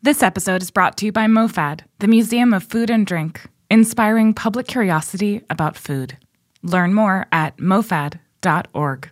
This episode is brought to you by MoFad, the Museum of Food and Drink, inspiring public curiosity about food. Learn more at mofad.org.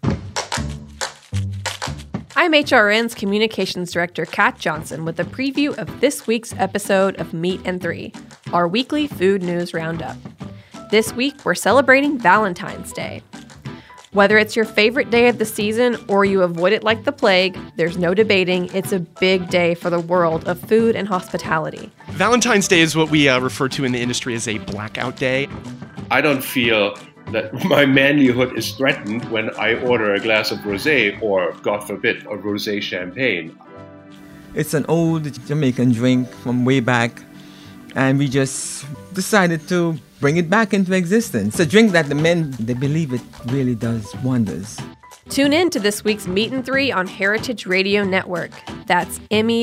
I'm HRN's Communications Director, Kat Johnson, with a preview of this week's episode of Meat and Three, our weekly food news roundup. This week, we're celebrating Valentine's Day. Whether it's your favorite day of the season or you avoid it like the plague, there's no debating it's a big day for the world of food and hospitality. Valentine's Day is what we refer to in the industry as a blackout day. I don't feel that my manlyhood is threatened when I order a glass of rosé or, God forbid, a rosé champagne. It's an old Jamaican drink from way back, and we just decided to bring it back into existence. It's a drink that the men, they believe it really does wonders. Tune in to this week's Meat and Three on Heritage Radio Network. That's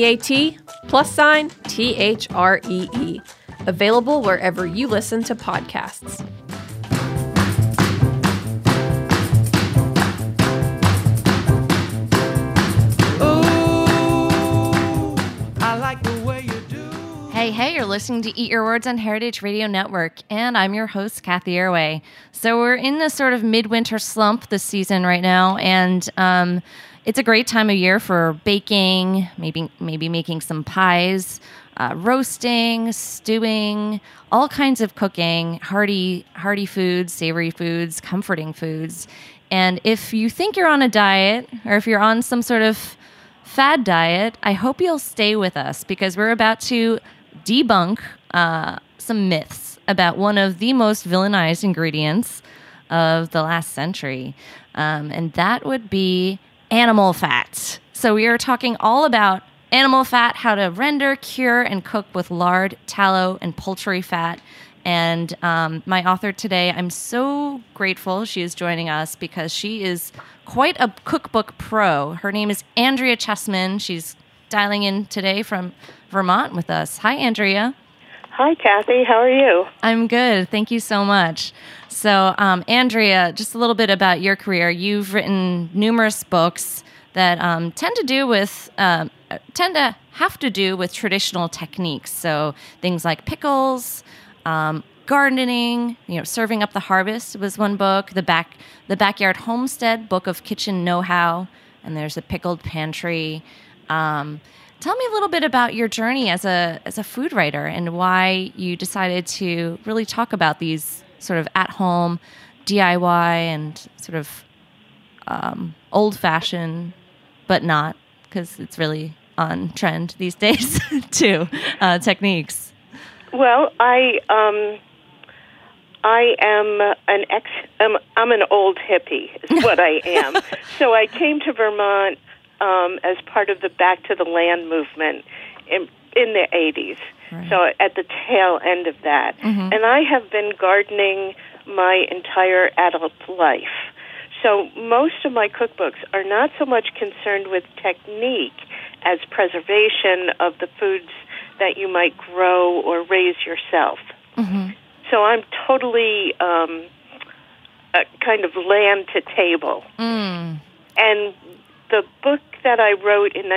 MEAT+THREE. Available wherever you listen to podcasts. Hey, you're listening to Eat Your Words on Heritage Radio Network, and I'm your host, Kathy Airway. So we're in this sort of midwinter slump this season right now, and it's a great time of year for baking, maybe making some pies, roasting, stewing, all kinds of cooking, hearty foods, savory foods, comforting foods. And if you think you're on a diet, or if you're on some sort of fad diet, I hope you'll stay with us, because we're about to debunk some myths about one of the most villainized ingredients of the last century, and that would be animal fat. So we are talking all about animal fat, how to render, cure, and cook with lard, tallow, and poultry fat. And my author today, I'm so grateful she is joining us because she is quite a cookbook pro. Her name is Andrea Chessman. She's dialing in today from Vermont with us. Hi, Andrea. Hi, Kathy. How are you? I'm good. Thank you so much. So, Andrea, just a little bit about your career. You've written numerous books that tend to have to do with traditional techniques. So things like pickles, gardening, serving up the harvest was one book. The Backyard Homestead, book of kitchen know-how, and there's a pickled pantry. Tell me a little bit about your journey as a food writer and why you decided to really talk about these sort of at-home DIY and sort of old-fashioned, but not, because it's really on trend these days too, techniques. Well, I'm an old hippie, is what I am. So I came to Vermont as part of the Back to the Land movement in the 80s, right. So at the tail end of that. Mm-hmm. And I have been gardening my entire adult life. So most of my cookbooks are not so much concerned with technique as preservation of the foods that you might grow or raise yourself. Mm-hmm. So I'm totally kind of land to table. Mm. And the book that I wrote in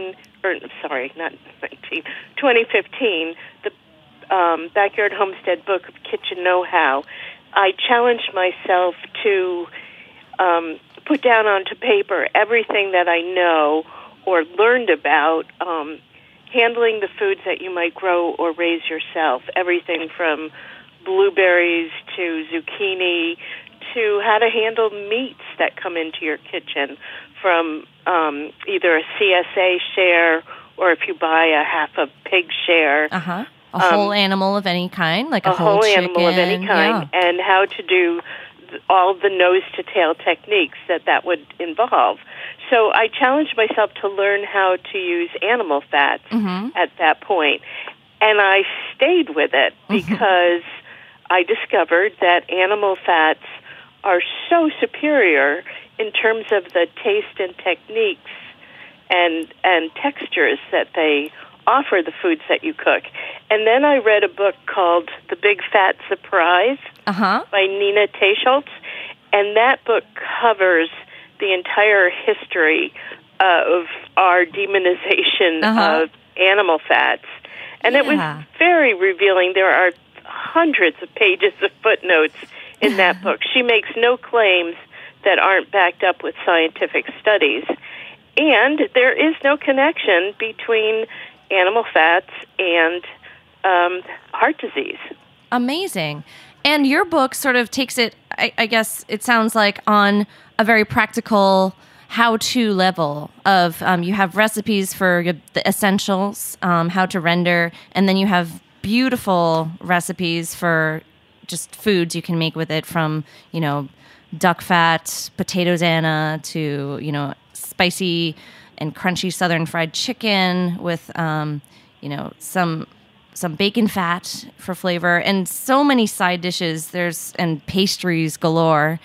2015, the Backyard Homestead book of kitchen know-how, I challenged myself to put down onto paper everything that I know or learned about handling the foods that you might grow or raise yourself, everything from blueberries to zucchini to how to handle meats that come into your kitchen, from either a CSA share or if you buy a half a pig share. Uh-huh. A whole animal of any kind, like a whole chicken. Animal of any kind, yeah. And how to do all the nose-to-tail techniques that would involve. So I challenged myself to learn how to use animal fats at that point. And I stayed with it because I discovered that animal fats are so superior in terms of the taste and techniques and textures that they offer the foods that you cook. And then I read a book called The Big Fat Surprise by Nina Teicholz, and that book covers the entire history of our demonization of animal fats. And it was very revealing. There are hundreds of pages of footnotes in that book. She makes no claims that aren't backed up with scientific studies. And there is no connection between animal fats and heart disease. Amazing. And your book sort of takes it, I guess it sounds like, on a very practical how-to level of you have recipes for the essentials, how to render, and then you have beautiful recipes for just foods you can make with it, from, duck fat, potatoes Anna, to, spicy and crunchy southern fried chicken with, some bacon fat for flavor, and so many side dishes. And pastries galore.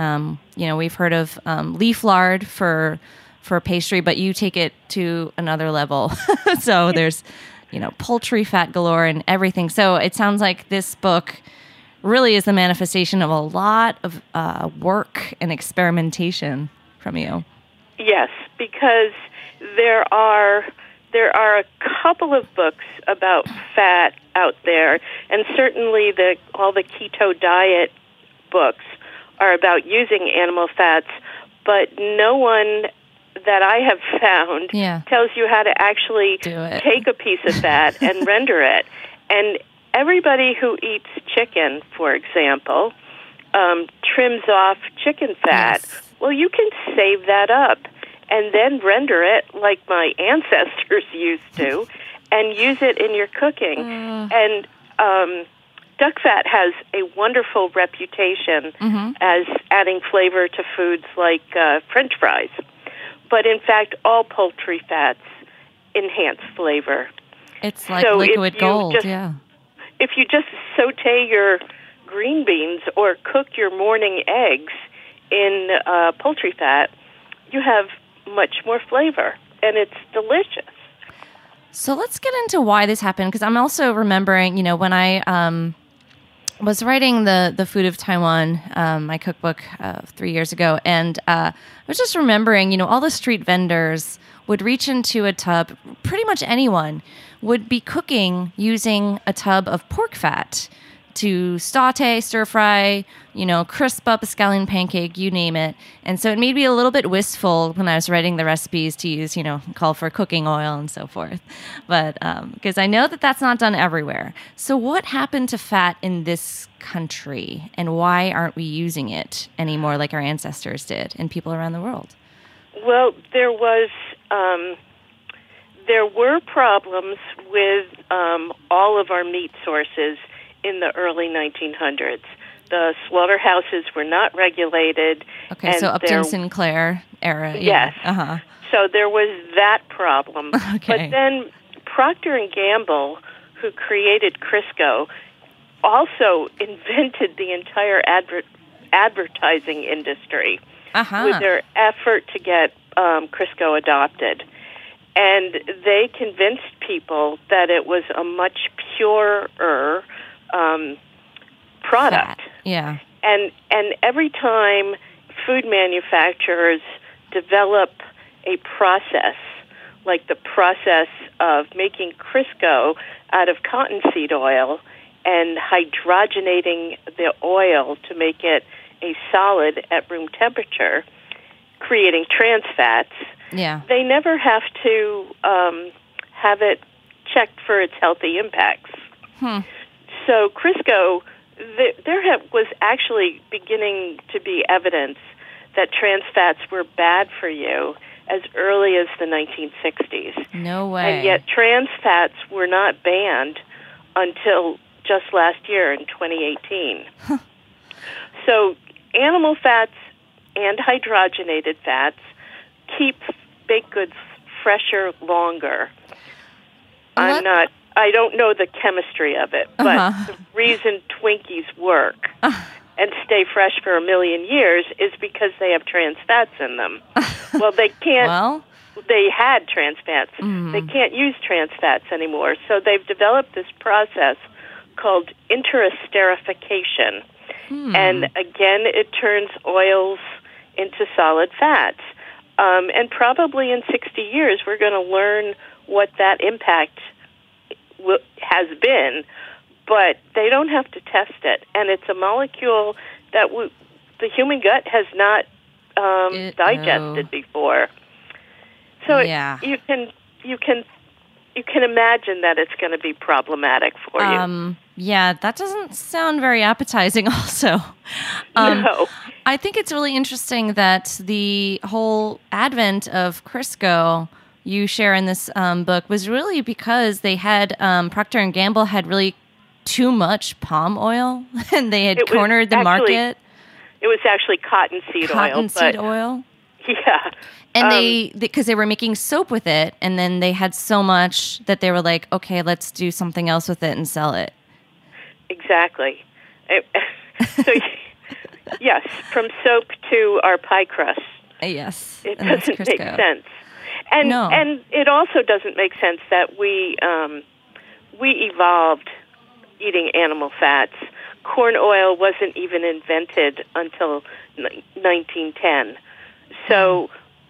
We've heard of leaf lard for pastry, but you take it to another level. So there's, poultry fat galore and everything. So it sounds like this book really is the manifestation of a lot of work and experimentation from you. Yes, because there are a couple of books about fat out there, and certainly all the keto diet books are about using animal fats, but no one that I have found tells you how to actually take a piece of fat and render it. And everybody who eats chicken, for example, trims off chicken fat. Yes. Well, you can save that up and then render it like my ancestors used to and use it in your cooking. And duck fat has a wonderful reputation as adding flavor to foods like French fries. But in fact, all poultry fats enhance flavor. It's like liquid gold, If you just saute your green beans or cook your morning eggs in poultry fat, you have much more flavor, and it's delicious. So let's get into why this happened, because I'm also remembering, when I was writing the Food of Taiwan, my cookbook 3 years ago, and I was just remembering, all the street vendors would reach into a tub. Pretty much anyone would be cooking using a tub of pork fat to saute, stir fry, crisp up a scallion pancake, you name it. And so it made me a little bit wistful when I was writing the recipes to use, call for cooking oil and so forth. But because I know that that's not done everywhere. So what happened to fat in this country, and why aren't we using it anymore like our ancestors did and people around the world? Well, there were problems with all of our meat sources in the early 1900s. The slaughterhouses were not regulated. Okay, so Upton Sinclair era. Yes. So there was that problem. Okay. But then Procter & Gamble, who created Crisco, also invented the entire advertising industry with their effort to get Crisco adopted. And they convinced people that it was a much purer product. Fat. Yeah. And every time food manufacturers develop a process, like the process of making Crisco out of cottonseed oil and hydrogenating the oil to make it a solid at room temperature, creating trans fats, they never have to have it checked for its healthy impacts. So Crisco, there was actually beginning to be evidence that trans fats were bad for you as early as the 1960s. No way. And yet trans fats were not banned until just last year in 2018. So animal fats and hydrogenated fats keep baked goods fresher longer. I don't know the chemistry of it, but the reason Twinkies work and stay fresh for 1 million years is because they have trans fats in them. Well, they can't. They had trans fats. They can't use trans fats anymore. So they've developed this process called interesterification. And again, it turns oils into solid fats. And probably in 60 years, we're going to learn what that impact has been, but they don't have to test it. And it's a molecule that the human gut has not digested before. So you can imagine that it's going to be problematic for you. Yeah, that doesn't sound very appetizing also. No. I think it's really interesting that the whole advent of Crisco you share in this book was really because they had, Procter & Gamble had really too much palm oil and they had cornered the market. It was actually cottonseed oil. Cottonseed oil? Yeah. And because they were making soap with it, and then they had so much that they were like, okay, let's do something else with it and sell it. Exactly. So, yes, from soap to our pie crust. Yes. It doesn't make sense. And it also doesn't make sense that we evolved eating animal fats. Corn oil wasn't even invented until 1910. So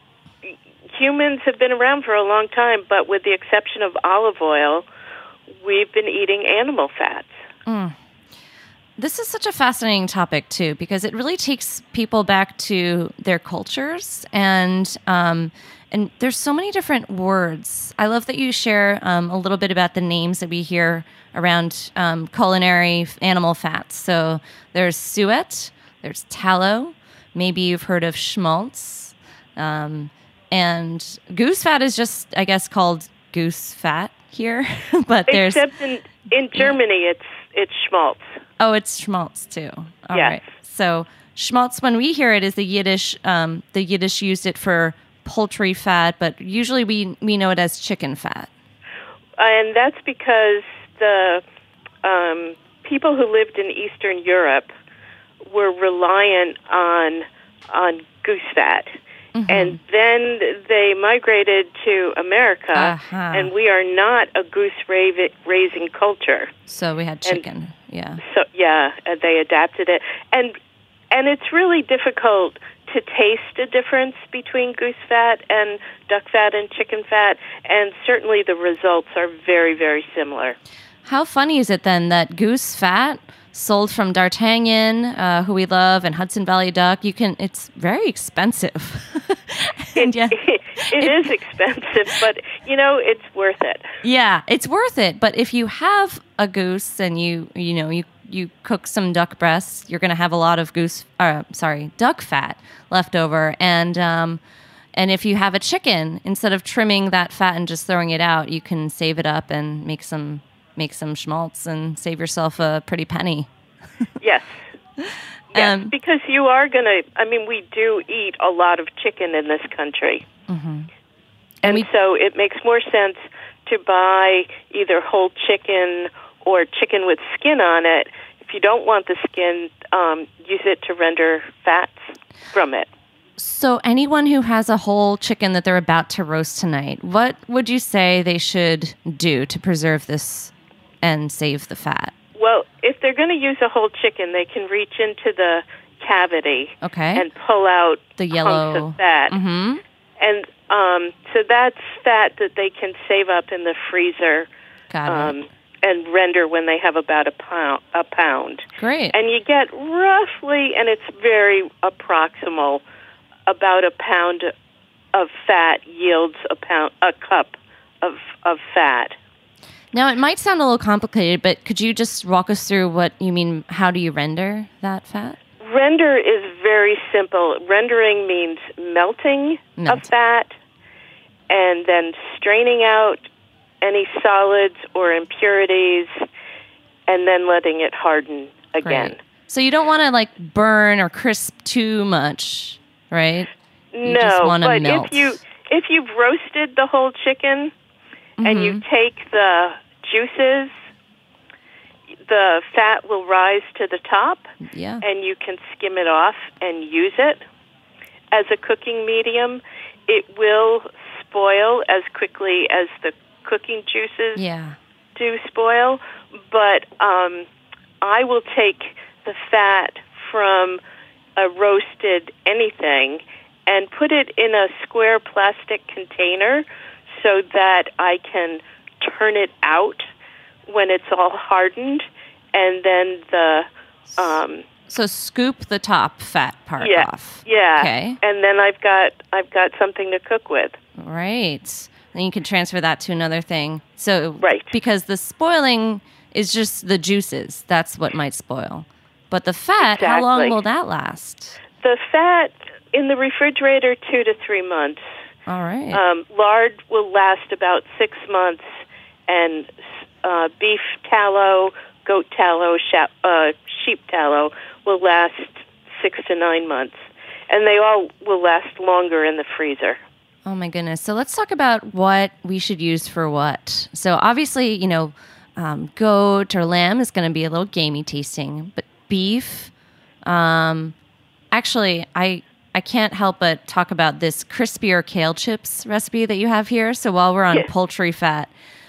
humans have been around for a long time, but with the exception of olive oil, we've been eating animal fats. This is such a fascinating topic, too, because it really takes people back to their cultures, and there's so many different words. I love that you share a little bit about the names that we hear around culinary animal fats. So there's suet, there's tallow, maybe you've heard of schmaltz, and goose fat is just, I guess, called goose fat here. But there's except in Germany, it's schmaltz. Oh, it's schmaltz too. All yes. right. So schmaltz, when we hear it, is the Yiddish. The Yiddish used it for poultry fat, but usually we know it as chicken fat. And that's because the people who lived in Eastern Europe were reliant on goose fat. Mm-hmm. And then they migrated to America, and we are not a goose-raising culture. So we had chicken, yeah. So they adapted it. And it's really difficult to taste a difference between goose fat and duck fat and chicken fat, and certainly the results are very, very similar. How funny is it then that goose fat sold from D'Artagnan, who we love, and Hudson Valley Duck, it's very expensive. It is expensive, but, it's worth it. Yeah, it's worth it. But if you have a goose and you cook some duck breasts, you're going to have a lot of duck fat left over. And if you have a chicken, instead of trimming that fat and just throwing it out, you can save it up and make some schmaltz and save yourself a pretty penny. Yes. Yes, because you are going to, we do eat a lot of chicken in this country. Mm-hmm. And so it makes more sense to buy either whole chicken or chicken with skin on it. If you don't want the skin, use it to render fats from it. So anyone who has a whole chicken that they're about to roast tonight, what would you say they should do to preserve this and save the fat? Well, if they're going to use a whole chicken, they can reach into the cavity and pull out the yellow hunks of fat. Mm-hmm. And so that's fat that they can save up in the freezer and render when they have about a pound. Great. And you get roughly, and it's very approximal, about a pound of fat yields a cup of fat. Now, it might sound a little complicated, but could you just walk us through what you mean? How do you render that fat? Render is very simple. Rendering means melting of fat and then straining out any solids or impurities and then letting it harden again. Right. So you don't want to burn or crisp too much, right? You just want to melt. If you've roasted the whole chicken and you take the juices, the fat will rise to the top, and you can skim it off and use it as a cooking medium. It will spoil as quickly as the cooking juices do spoil, but I will take the fat from a roasted anything and put it in a square plastic container so that I can turn it out when it's all hardened, and then So scoop the top fat part off. Yeah. Okay. And then I've got something to cook with. Right. Then you can transfer that to another thing. So Right. Because the spoiling is just the juices. That's what might spoil. But the fat, how long Exactly. will that last? The fat in the refrigerator, 2 to 3 months. All right. Lard will last about 6 months, and beef tallow, goat tallow, sheep tallow will last 6 to 9 months. And they all will last longer in the freezer. Oh my goodness. So let's talk about what we should use for what. So obviously, goat or lamb is going to be a little gamey tasting, but beef, actually, I can't help but talk about this crispier kale chips recipe that you have here. So while we're on poultry fat,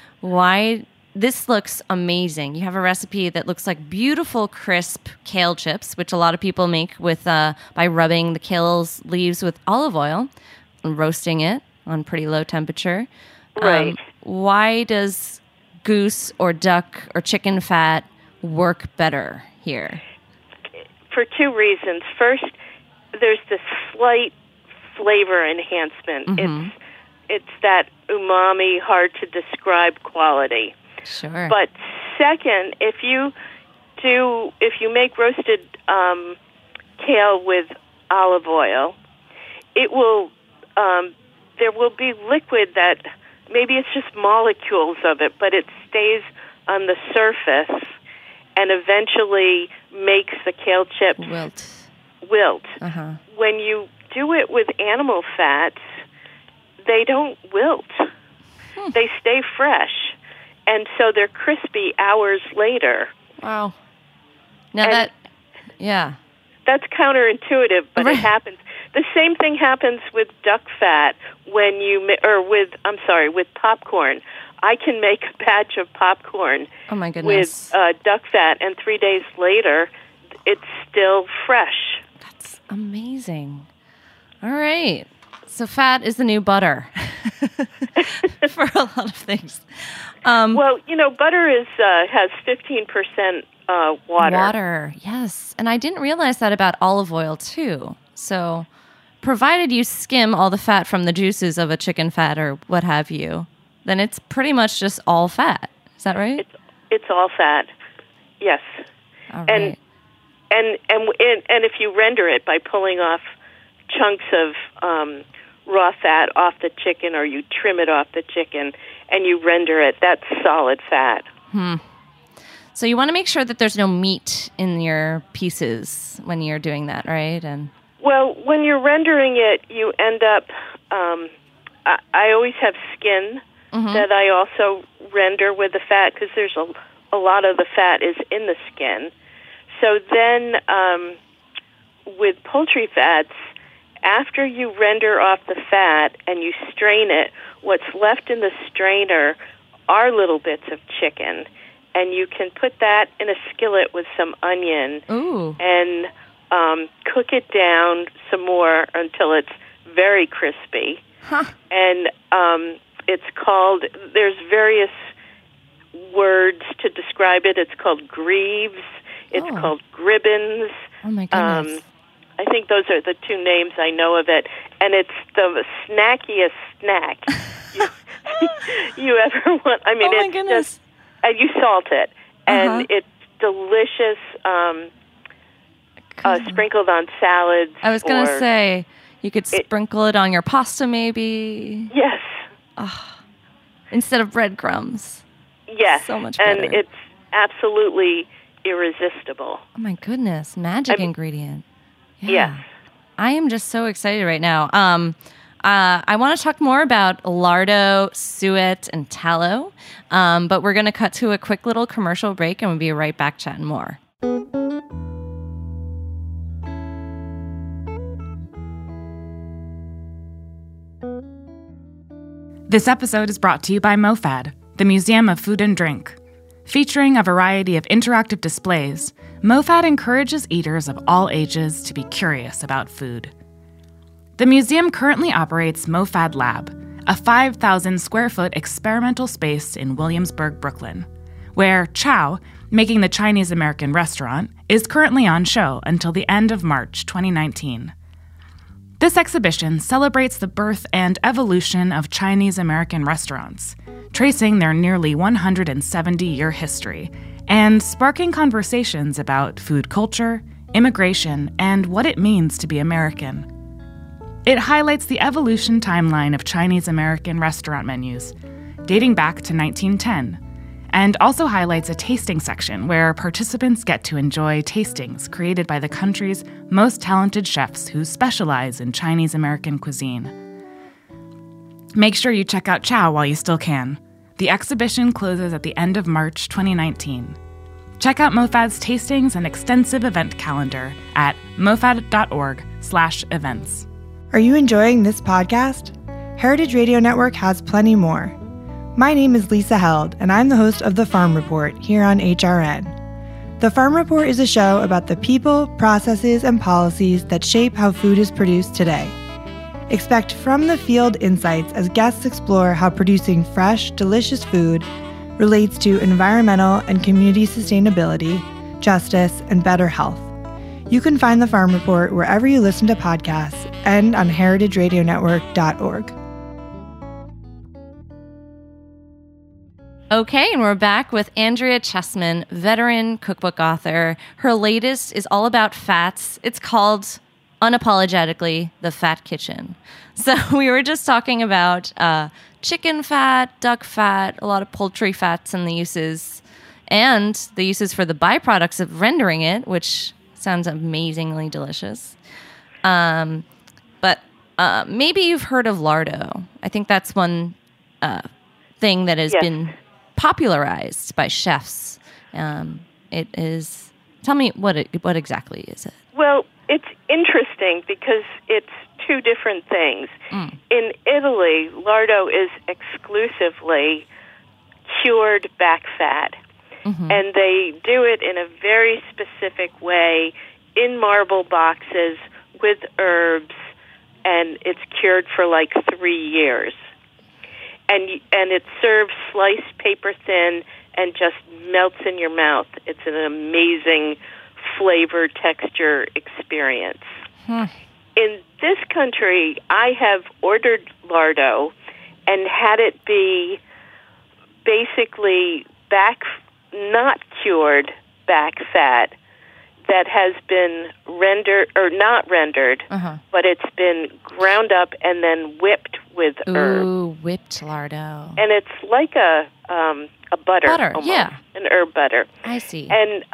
this looks amazing. You have a recipe that looks like beautiful, crisp kale chips, which a lot of people make with by rubbing the kale leaves with olive oil and roasting it on pretty low temperature. Right. Why does goose or duck or chicken fat work better here? For 2 reasons. First, there's this slight flavor enhancement. Mm-hmm. It's that umami, hard to describe quality. Sure. But second, if you make roasted kale with olive oil, it will there will be liquid that maybe it's just molecules of it, but it stays on the surface and eventually makes the kale chips wilt. Uh-huh. When you do it with animal fats, they don't wilt. They stay fresh. And so they're crispy hours later. Wow. Now And that's counterintuitive, but Right. it happens. The same thing happens with duck fat with popcorn. I can make a batch of popcorn Oh my goodness. with duck fat, and 3 days later, it's still fresh. That's amazing. All right. So fat is the new butter for a lot of things. Well, butter has 15% water. Water, yes. And I didn't realize that about olive oil, too. So provided you skim all the fat from the juices of a chicken fat or what have you, then it's pretty much just all fat. Is that right? It's all fat. Yes. All right. And if you render it by pulling off chunks of raw fat off the chicken, or you trim it off the chicken and you render it, that's solid fat. So you want to make sure that there's no meat in your pieces when you're doing that, right? And Well, when you're rendering it, you end up, I always have skin that I also render with the fat, because there's a lot of the fat is in the skin. So then with poultry fats, after you render off the fat and you strain it, what's left in the strainer are little bits of chicken. And you can put that in a skillet with some onion and cook it down some more until it's very crispy. And it's called, there's various words to describe it. It's called greaves. It's called gribbins. oh my goodness. I think those are the 2 names I know of it. And it's the snackiest snack you ever want. I mean, Oh my it's goodness. just, and you salt it, and it's delicious, sprinkled on salads. I was going to say, you could sprinkle it on your pasta maybe. Yes. Instead of breadcrumbs. Yes. So much better. And it's absolutely irresistible. Oh my goodness, magic ingredient. Yeah. Yes. I am just so excited right now. I want to talk more about lardo, suet, and tallow, but we're going to cut to a quick little commercial break, and we'll be right back chatting more. This episode is brought to you by MoFad, the Museum of Food and Drink. Featuring a variety of interactive displays, MoFad encourages eaters of all ages to be curious about food. The museum currently operates MoFad Lab, a 5,000 square foot experimental space in Williamsburg, Brooklyn, where Chow, making the Chinese American restaurant, is currently on show until the end of March 2019. This exhibition celebrates the birth and evolution of Chinese American restaurants, tracing their nearly 170-year history and sparking conversations about food culture, immigration, and what it means to be American. It highlights the evolution timeline of Chinese American restaurant menus, dating back to 1910, and also highlights a tasting section where participants get to enjoy tastings created by the country's most talented chefs who specialize in Chinese American cuisine. Make sure you check out Chow while you still can. The exhibition closes at the end of March 2019. Check out MoFad's tastings and extensive event calendar at mofad.org/events. Are you enjoying this podcast? Heritage Radio Network has plenty more. My name is Lisa Held, and I'm the host of The Farm Report here on HRN. The Farm Report is a show about the people, processes, and policies that shape how food is produced today. Expect from-the-field insights as guests explore how producing fresh, delicious food relates to environmental and community sustainability, justice, and better health. You can find The Farm Report wherever you listen to podcasts and on heritageradionetwork.org. Okay, and we're back with Andrea Chessman, veteran cookbook author. Her latest is all about fats. It's called, unapologetically, The Fat Kitchen. So we were just talking about chicken fat, duck fat, a lot of poultry fats and the uses for the byproducts of rendering it, which sounds amazingly delicious. But maybe you've heard of lardo. I think that's one thing that has been popularized by chefs. It is. Tell me what exactly is it? Well, it's interesting because it's two different things. In Italy, lardo is exclusively cured back fat, and they do it in a very specific way in marble boxes with herbs, and it's cured for like 3 years. And it's served sliced paper thin and just melts in your mouth. It's an amazing flavor texture experience. In this country, I have ordered lardo and had it be basically not cured back fat that has been rendered, or not rendered, but it's been ground up and then whipped with herbs. Ooh, whipped lardo. And it's like a butter almost, an herb butter. I see. And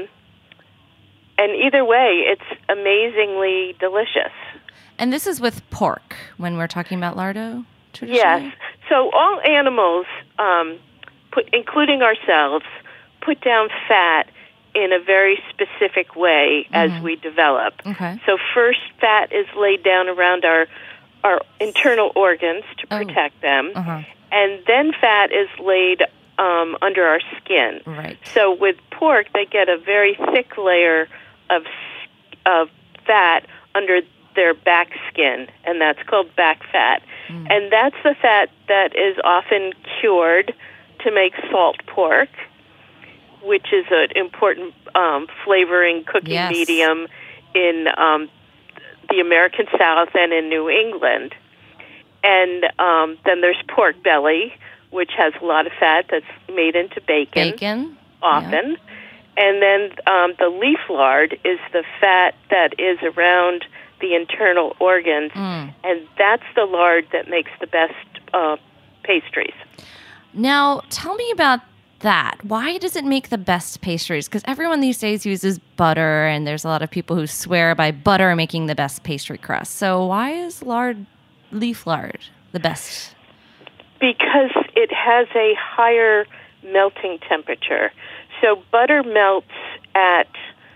either way, it's amazingly delicious. And this is with pork when we're talking about lardo, traditionally? Yes. So all animals, including ourselves, put down fat in a very specific way as we develop. Okay. So first, fat is laid down around our internal organs to protect them, and then fat is laid under our skin. Right. So with pork, they get a very thick layer of fat under their back skin, and that's called back fat. And that's the fat that is often cured to make salt pork, which is an important flavoring cooking medium in the American South and in New England. And then there's pork belly, which has a lot of fat that's made into bacon. Often. And then the leaf lard is the fat that is around the internal organs, and that's the lard that makes the best pastries. Now, tell me about that. Why does it make the best pastries? Because everyone these days uses butter, and there's a lot of people who swear by butter making the best pastry crust. So why is leaf lard the best? Because it has a higher melting temperature. So butter melts at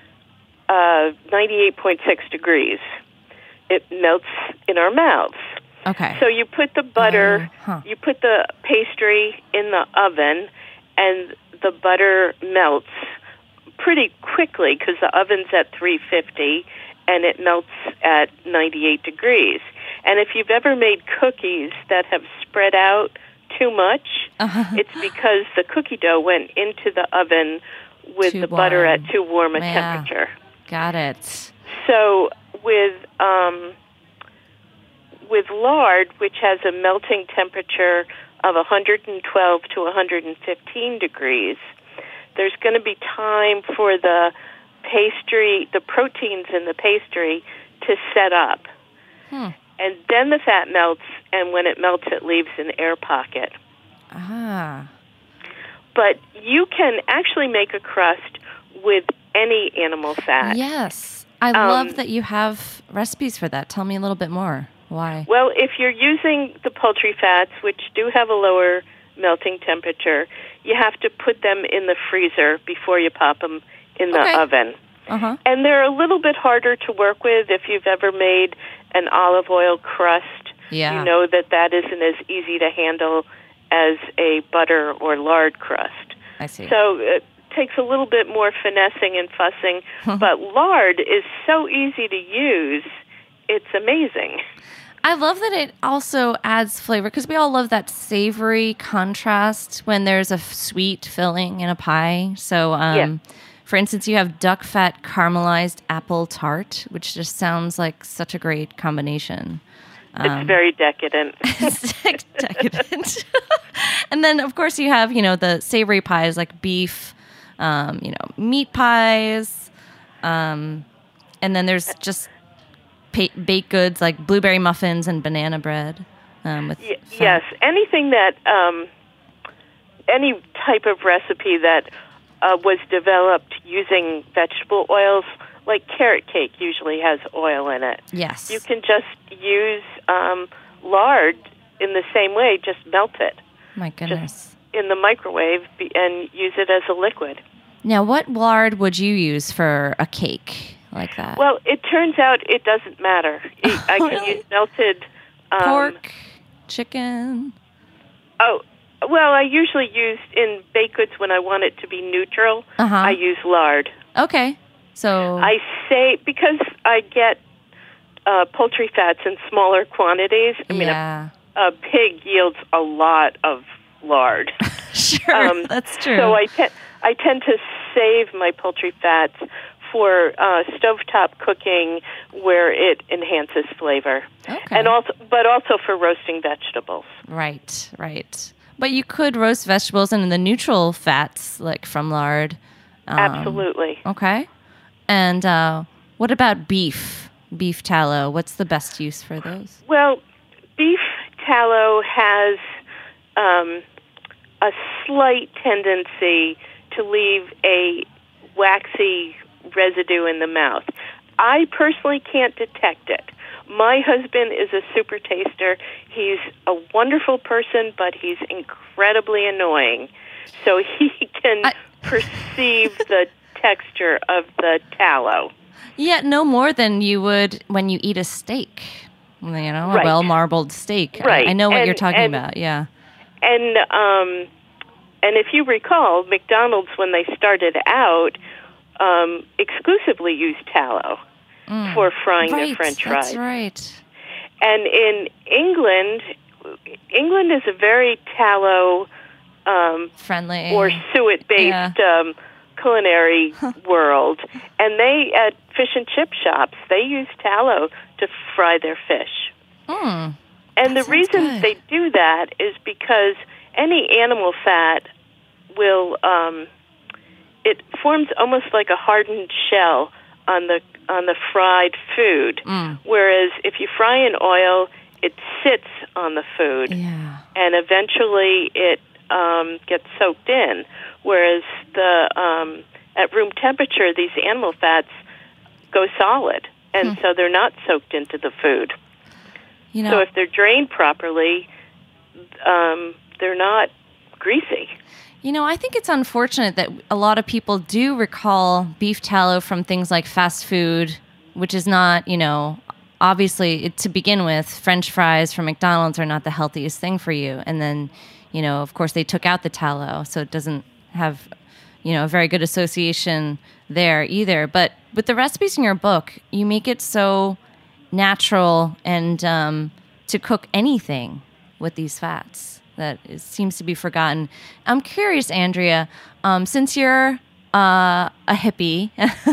98.6 degrees. It melts in our mouths. Okay. So you put the butter, you put the pastry in the oven, and the butter melts pretty quickly because the oven's at 350, and it melts at 98 degrees. And if you've ever made cookies that have spread out too much, it's because the cookie dough went into the oven with the butter at too warm a temperature. Got it. So with lard, which has a melting temperature of 112 to 115 degrees, there's going to be time for the pastry, the proteins in the pastry, to set up. And then the fat melts, and when it melts, it leaves an air pocket. But you can actually make a crust with any animal fat. Yes. I love that you have recipes for that. Tell me a little bit more. Why? Well, if you're using the poultry fats, which do have a lower melting temperature, you have to put them in the freezer before you pop them in the oven. And they're a little bit harder to work with. If you've ever made an olive oil crust, you know that isn't as easy to handle as a butter or lard crust. I see. So it takes a little bit more finessing and fussing, but lard is so easy to use, it's amazing. I love that it also adds flavor, because we all love that savory contrast when there's a sweet filling in a pie. So, for instance, you have duck fat caramelized apple tart, which just sounds like such a great combination. It's very decadent. It's decadent. And then, of course, you have, the savory pies like beef, meat pies. And then there's just baked goods like blueberry muffins and banana bread. Yes, anything that, any type of recipe that was developed using vegetable oils, like carrot cake usually has oil in it. Yes. You can just use lard in the same way, just melt it. My goodness. Just in the microwave and use it as a liquid. Now, what lard would you use for a cake like that? Well, it turns out it doesn't matter. I can use melted... pork, chicken... Oh, well, I usually use in baked goods when I want it to be neutral, I use lard. Okay. So I say, because I get poultry fats in smaller quantities, I mean, a pig yields a lot of lard. Sure, that's true. So I tend to save my poultry fats for stovetop cooking where it enhances flavor. Okay. And also for roasting vegetables. Right. But you could roast vegetables in the neutral fats, like from lard. Absolutely. Okay. And what about beef tallow? What's the best use for those? Well, beef tallow has a slight tendency to leave a waxy residue in the mouth. I personally can't detect it. My husband is a super taster. He's a wonderful person, but he's incredibly annoying. So he can perceive the texture of the tallow. Yeah, no more than you would when you eat a steak. A well-marbled steak. Right. I know what you're talking about, yeah. And if you recall, McDonald's, when they started out, exclusively used tallow for frying their French fries. That's right. And in England is a very tallow friendly or suet-based culinary world. And they, at fish and chip shops, they use tallow to fry their fish. And the reason they do that is because any animal fat will it forms almost like a hardened shell on the fried food, whereas if you fry in oil, it sits on the food, and eventually it gets soaked in. Whereas at room temperature, these animal fats go solid, and so they're not soaked into the food. So if they're drained properly, they're not greasy. I think it's unfortunate that a lot of people do recall beef tallow from things like fast food, which is not, obviously, to begin with, French fries from McDonald's are not the healthiest thing for you. And then, of course, they took out the tallow, so it doesn't have, a very good association there either. But with the recipes in your book, you make it so natural and to cook anything with these fats that it seems to be forgotten. I'm curious, Andrea, since you're a hippie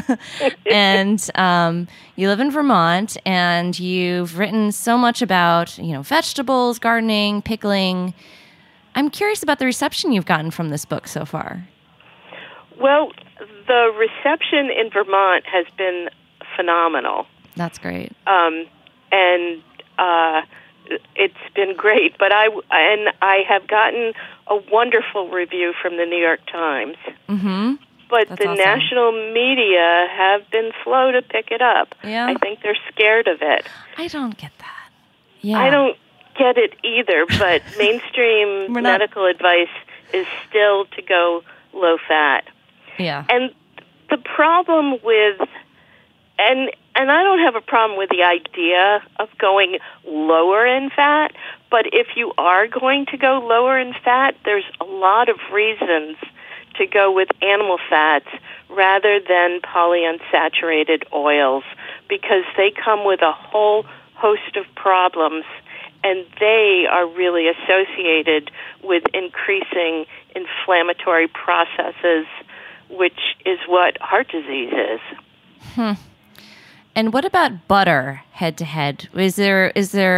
and you live in Vermont and you've written so much about, vegetables, gardening, pickling. I'm curious about the reception you've gotten from this book so far. Well, the reception in Vermont has been phenomenal. That's great. And it's been great. But I have gotten a wonderful review from the New York Times. Mm-hmm. But That's the awesome. national media have been slow to pick it up. Yeah. I think they're scared of it. I don't get that. Yeah. I don't get it either, but mainstream medical advice is still to go low fat. Yeah. And the problem with, and I don't have a problem with the idea of going lower in fat, but if you are going to go lower in fat, there's a lot of reasons to go with animal fats rather than polyunsaturated oils, because they come with a whole host of problems, and they are really associated with increasing inflammatory processes, which is what heart disease is. And what about butter head to head? Is there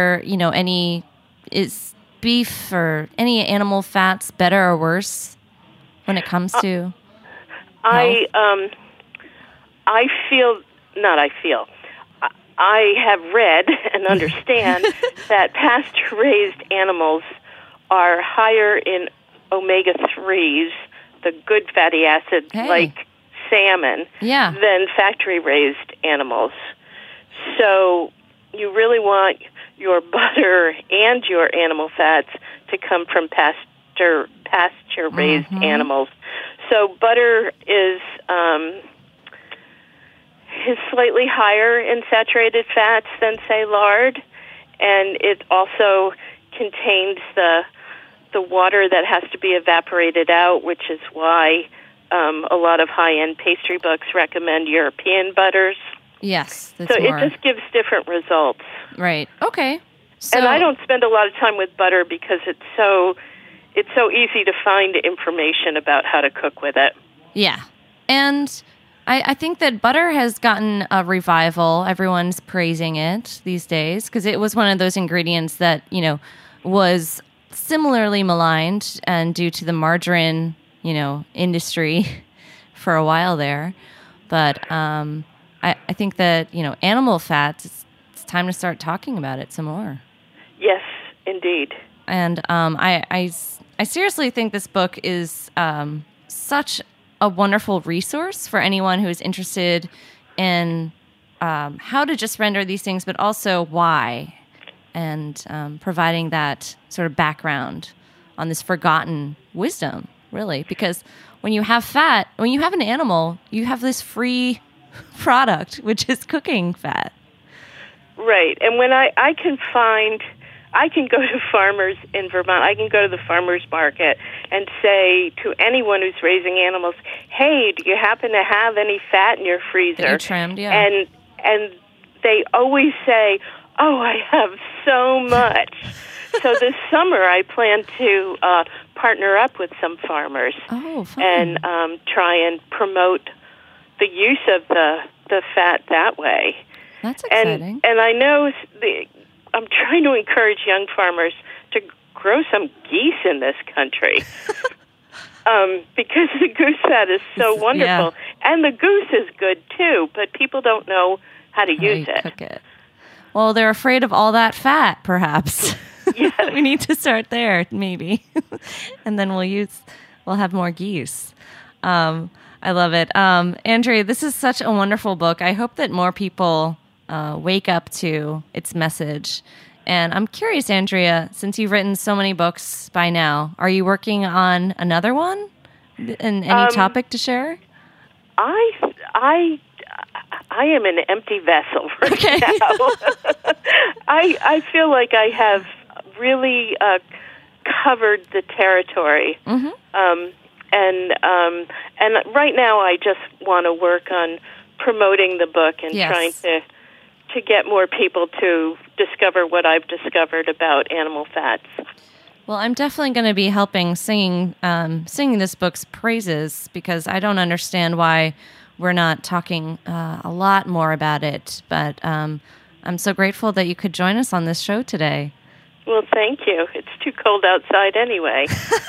is beef or any animal fats better or worse when it comes to I have read and understand that pasture-raised animals are higher in omega-3s, the good fatty acids like salmon, than factory-raised animals. So you really want your butter and your animal fats to come from pasture-raised animals. So butter is slightly higher in saturated fats than, say, lard, and it also contains the water that has to be evaporated out, which is why a lot of high-end pastry books recommend European butters. Yes, so it just gives different results. Right. Okay. So, and I don't spend a lot of time with butter because it's so easy to find information about how to cook with it. Yeah. And I think that butter has gotten a revival. Everyone's praising it these days because it was one of those ingredients that, was similarly maligned and due to the margarine, industry for a while there. But I think that, animal fats, it's time to start talking about it some more. Yes, indeed. And I seriously think this book is such a wonderful resource for anyone who is interested in how to just render these things, but also why, and providing that sort of background on this forgotten wisdom, really. Because when you have fat, when you have an animal, you have this free product, which is cooking fat. Right. And when I can go to farmers in Vermont, I can go to the farmers market and say to anyone who's raising animals, hey, do you happen to have any fat in your freezer? That you trimmed, yeah. And they always say, oh, I have so much. So this summer I plan to partner up with some farmers and try and promote the use of the fat that way. That's exciting. And I know I'm trying to encourage young farmers to grow some geese in this country because the goose fat is so wonderful. Yeah. And the goose is good, too, but people don't know how to use it. Cook it. Well, they're afraid of all that fat, perhaps. Yes. We need to start there, maybe. And then we'll have more geese. I love it. Andrea, this is such a wonderful book. I hope that more people wake up to its message. And I'm curious, Andrea, since you've written so many books by now, are you working on another one? And any topic to share? I am an empty vessel right now. I feel like I have really covered the territory. Mm-hmm. And right now I just want to work on promoting the book and trying to get more people to discover what I've discovered about animal fats. Well, I'm definitely going to be helping singing this book's praises, because I don't understand why we're not talking a lot more about it. But I'm so grateful that you could join us on this show today. Well, thank you. It's too cold outside anyway.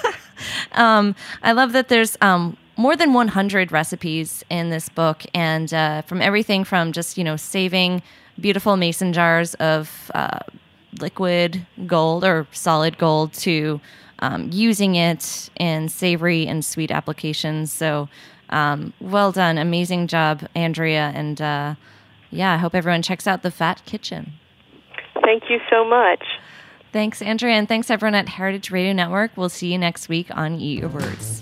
I love that there's more than 100 recipes in this book, and from everything from just, saving beautiful mason jars of liquid gold or solid gold to using it in savory and sweet applications. So well done. Amazing job, Andrea. And I hope everyone checks out The Fat Kitchen. Thank you so much. Thanks, Andrea, and thanks everyone at Heritage Radio Network. We'll see you next week on Eat Your Words.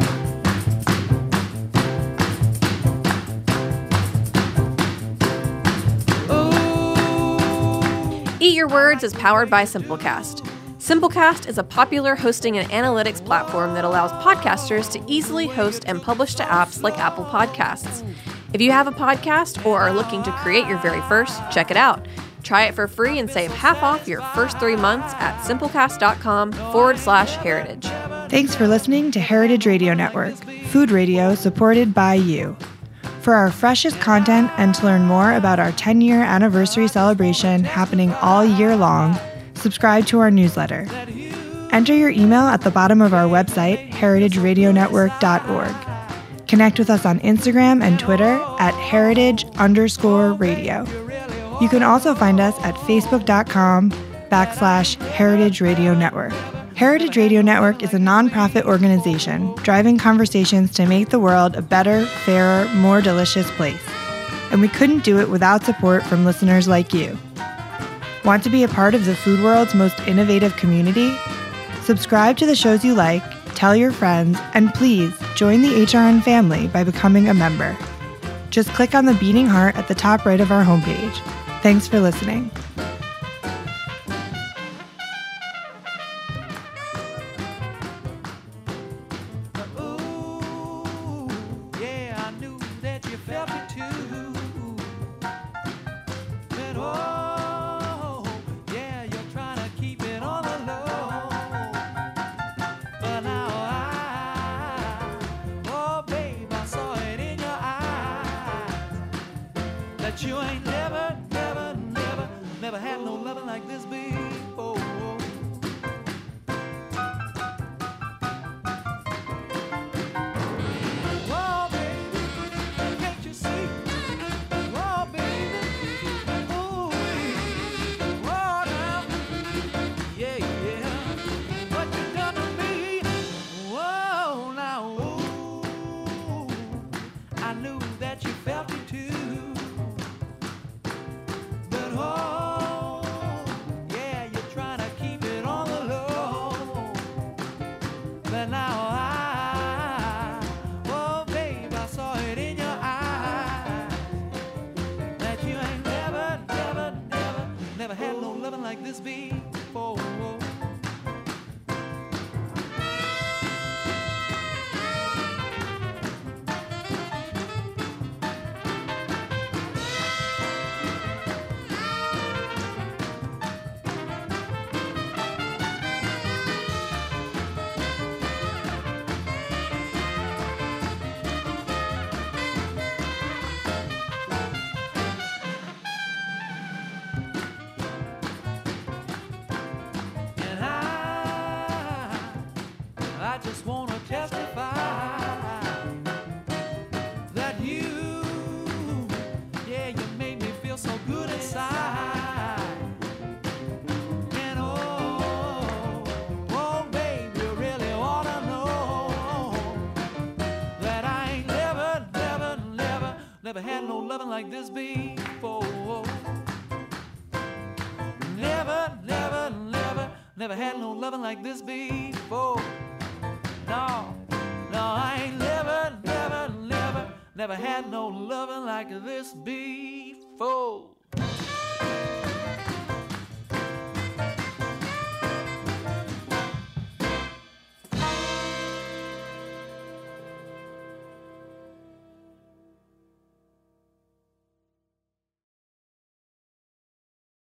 Eat Your Words is powered by Simplecast. Simplecast is a popular hosting and analytics platform that allows podcasters to easily host and publish to apps like Apple Podcasts. If you have a podcast or are looking to create your very first, check it out. Try it for free and save half off your first 3 months at simplecast.com/heritage. Thanks for listening to Heritage Radio Network, food radio supported by you. For our freshest content and to learn more about our 10-year anniversary celebration happening all year long, subscribe to our newsletter. Enter your email at the bottom of our website, heritageradionetwork.org. Connect with us on Instagram and Twitter at heritage_radio. You can also find us at facebook.com/Heritage Radio Network. Heritage Radio Network is a nonprofit organization driving conversations to make the world a better, fairer, more delicious place. And we couldn't do it without support from listeners like you. Want to be a part of the food world's most innovative community? Subscribe to the shows you like, tell your friends, and please join the HRN family by becoming a member. Just click on the beating heart at the top right of our homepage. Thanks for listening. You ain't never had no loving like this before. Whoa, baby, can't you see? Whoa, baby, ooh, whoa, now, yeah, what you done to me? Whoa, now, ooh, I knew that you felt it too. Like this before. I just want to testify that you made me feel so good inside. And oh, baby, you really ought to know that I ain't never had no loving like this before. Never had no loving like this before. No, I ain't never had no loving like this before.